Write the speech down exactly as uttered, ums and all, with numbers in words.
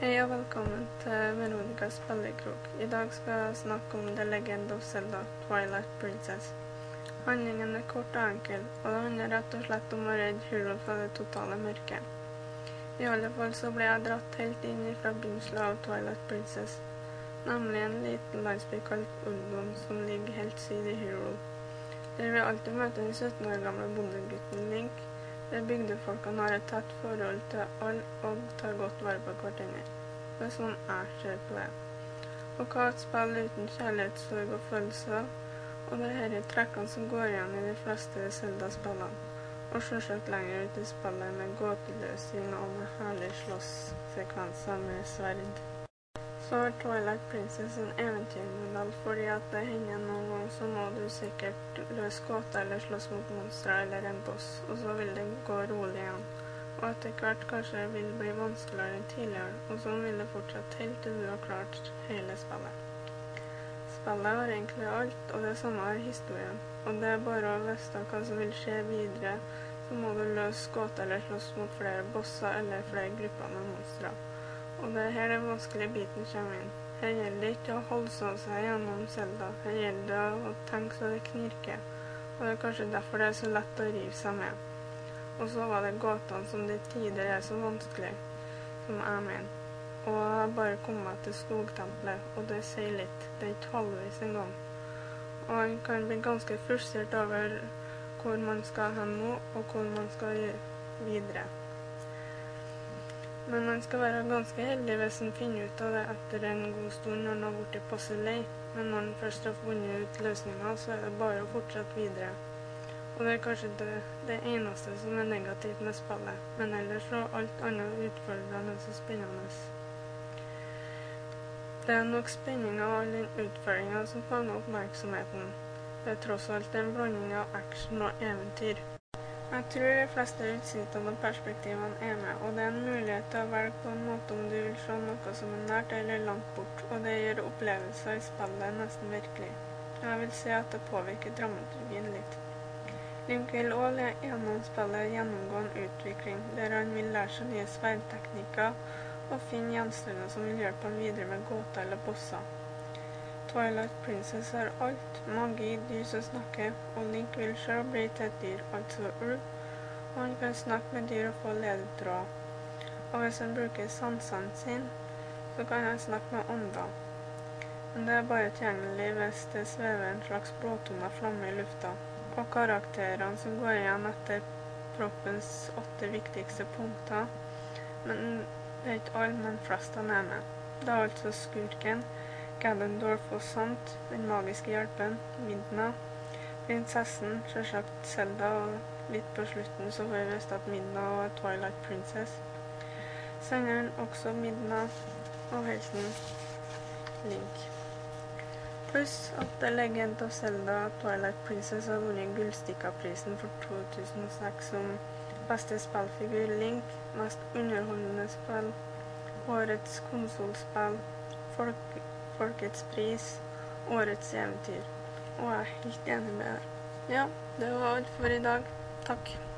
Hei og velkommen til Veronikas spillekrok. I dag skal jeg snakke om The Legend of Zelda, Twilight Princess. Handlingen er kort og enkel, og det handler rett og slett om å redde Hyrule fra det totale mørket. I alle fall så ble jeg dratt helt inn fra begynnelsen av Twilight Princess, nemlig en liten landsby kalt Uldum som ligger helt syd i Hyrule. Der vi alltid møter den sytten år gamle bondegutten Link, der bygdefolkene har et tett forhold til alle og tar godt vare på hverandre. Det er sånn jeg ser på det. Og hva et spill uten kjærlighet, sorg og følelser, og det er disse trekkene som går igjen i de fleste Zelda-spillene, og selvsagt lenger ut i spillet med gåteløsning og med herlige slåsssekvenser med sverd. Så er Twilight Princess en eventyrmodell, fordi at det hender noen gang så må du sikkert løse gåter eller slåss mot monstre eller en boss, og så vil det gå rolig igjen. Og etter hvert kanskje vil det bli vanskeligere enn tidligere, og så vil det fortsette helt til du har klart hele spillet. Spillet har egentlig alt, og det samme er historien, og det er bare å vite hva som vil skje videre, så må du løse gåter eller slåss mot flere bosser eller flere grupper med monstre. Og det er her den vanskelige biten kommer inn. Her gjelder det ikke å holde seg gjennom Zelda, her gjelder det å tenke så det knirker, og det er kanskje derfor det er så lett å rive seg med. Og så var det gåtene som de tider er så vanskelig, som jeg mener. Og jeg har bare kommet meg til skogtempelet, og det sier litt, det er ikke halvveis en gang. Og man kan bli ganske frustrert over hvor man skal hen nå, og hvor man skal gjøre videre. Men man skal være ganske heldig hvis man finner ut av det etter en god stund når man har blitt passe lei. Men når man først har funnet ut løsningen, så er det bare å fortsette videre. Og det er kanskje det, det eneste som er negativt med spillet, men ellers så er alt annet utfordrende så spennende. Det er nok spenning av all den utføringen som fanger oppmerksomheten. Det er tross alt en blanding av action og eventyr. Jeg tror de fleste utsiktene og perspektivene er med, og det er en mulighet til å velge på en måte om du vil se noe som er nært eller langt bort, og det gjør opplevelser i spillet nesten virkelig. Jeg vil si at det påvirker dramaturgien litt. Link vil også gjennom spillet gjennomgå en utvikling, der han vil lære seg nye sverdteknikker og finne gjenstander som vil hjelpe han videre med gåter eller bosser. Twilight Princess har alt, magi, dyr som snakker, og Link vil selv bli til et dyr, altså ulv, og han kan snakke med dyr og få ledetråder. Og hvis han bruker sansene sine, så kan han snakke med ånder. Men det er bare tilgjengelig hvis det svever en slags blåtonet flamme i lufta, og karakterene som går igjen etter proppens åtte viktigste punkter, men det er ikke alle, men flest han er med. Det er altså skurken, Ganondorf og Sant, den magiske hjelpen, Midna, prinsessen, selvsagt Zelda, og litt på slutten så får vi vite at Midna var Twilight Princess. Senderen også Midna, og helten Link. Pluss at The Legend of Zelda, Twilight Princess har vunnet Gullstikka-prisen for to tusen og seks som beste spillfigur Link, mest underholdende spill, årets konsolspill, folk Folkets pris, årets eventyr. Og jeg er helt enig med det. Ja, det var alt for i dag. Takk.